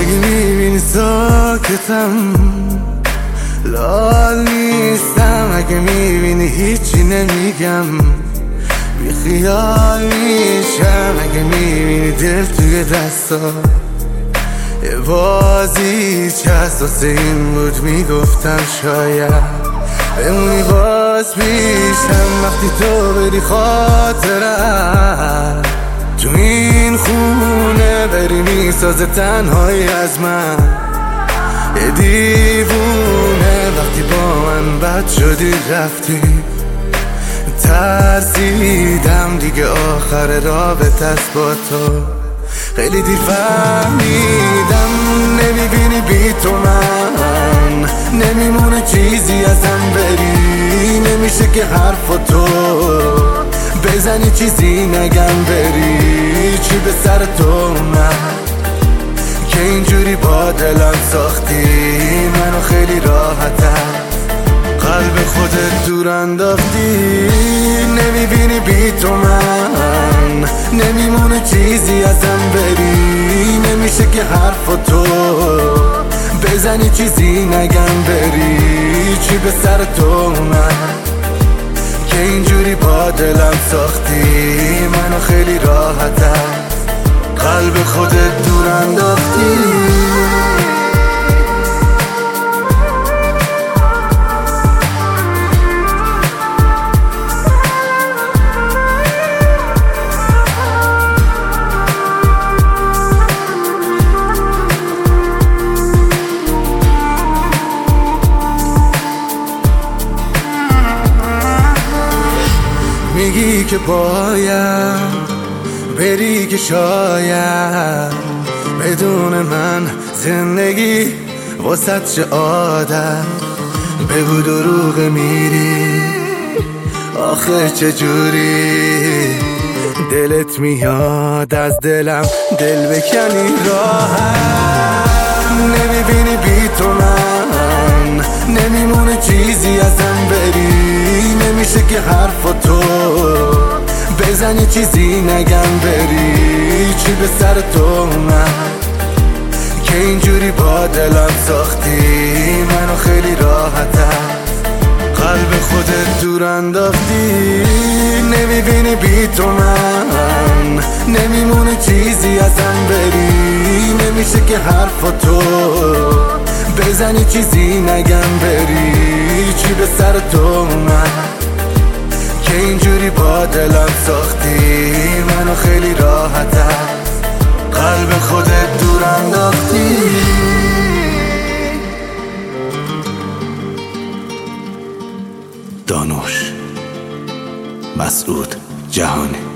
اگه میبینی ساکتم لال نیستم، اگه میبینی هیچی نمیگم بی خیال میشم، اگه میبینی دل توی دستا یه بازیچه هست واسه این بود میگفتم شاید بمونی باز پیشم وقتی تو بری خاطرم تو این خونه بری میسازه تنهایی از من یه دیوونه. وقتی با من بد شدی رفتی ترسیدم دیگه آخر رابطه است با تو، خیلی دیر فهمیدم نمیبینی بی تو من نمیمونه چیزی ازم بری، نمیشه که حرف تو بزنی چیزی نگم بری. چی به سر تو اومد که اینجوری با دلم ساختی منو خیلی راحتم قلب خودت دور انداختی، نمیبینی بی تو من نمیمونه چیزی ازم بری، نمیشه که حرف تو بزنی چیزی نگم بری. چی به سر تو اومد که اینجوری با دلم ساختی منو خیلی راحتم قلب خودت دور انداختی. میگی که باید بری که شاید بدون من زندگی واسه چه عادت بگو دروغ میری آخه چجوری دلت میاد از دلم دل بکنی راحت، نمیبینی بی تو من نمیمونه چیزی ازم بری، نمیشه که حرف تو بزنی چیزی نگم بری. چی به سر تو اومد که اینجوری با دلم ساختی منو خیلی راحتم قلب خودت دور انداختی، نمیبینی بی تو من نمیمونه چیزی ازم بری، نمیشه که حرف تو بزنی چیزی نگم بری. چی به سر تو اومد که اینجوری با دلم ساختی منو خیلی راحتم قلب خودت دور انداختی. دانوش مسعود جهانی.